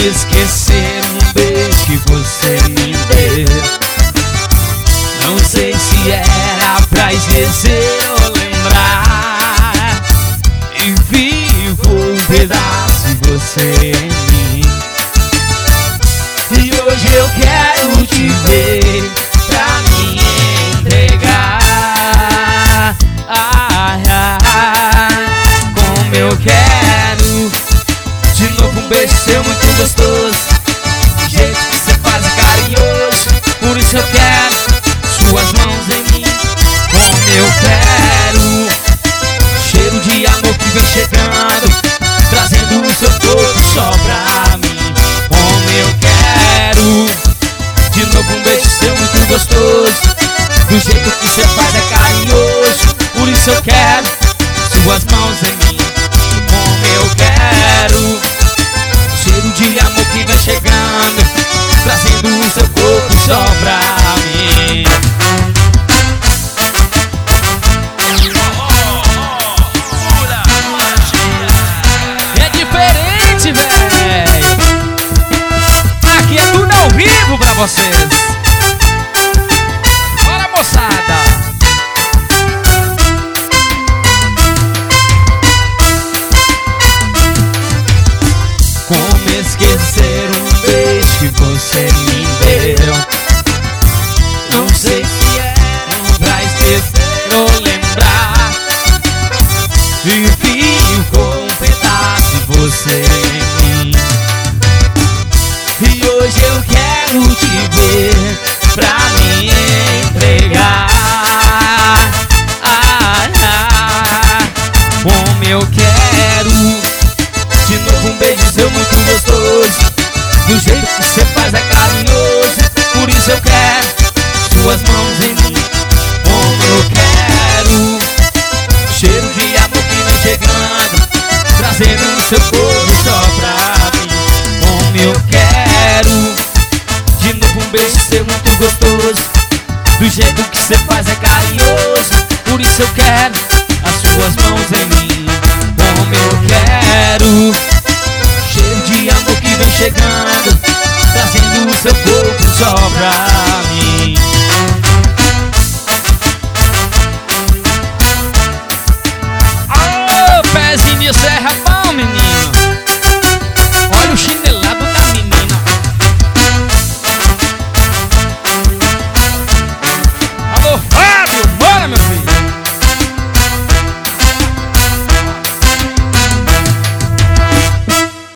esquecer um beijo que você me deu? Não sei se era pra esquecer ou lembrar, e ficou um pedaço de você em mim. E hoje eu quero te ver pra me entregar. Como eu quero de novo um beijo seu muito gostoso, do jeito que você faz é carinhoso. Por isso eu quero suas mãos em mim. Como eu quero cheiro de amor que vem chegando, trazendo o seu corpo só pra mim. Como eu quero de novo um beijo seu muito gostoso, do jeito que você faz é carinhoso. Por isso eu quero suas mãos em mim. Como eu quero cheiro de amor que vem chegando, trazendo o seu corpo só pra mim. É diferente, velho. Aqui é tudo ao vivo pra vocês. Bora, moçada. Como esquecer um beijo que você me deu? Não sei se é pra esquecer ou lembrar, e ficou um pedaço de você em mim. E hoje eu quero te ver pra me entregar. Como eu quero de novo um beijo seu muito gostoso, do jeito que você faz é carinhoso. Por isso eu quero suas mãos em mim. Como eu quero cheiro de amor que vem chegando, trazendo o seu corpo só pra mim. Como eu quero de novo um beijo seu muito gostoso, do jeito que você faz é carinhoso. Por isso eu quero as suas mãos em mim. Como eu quero cheiro de amor que vem chegando, trazendo o seu corpo só pra mim.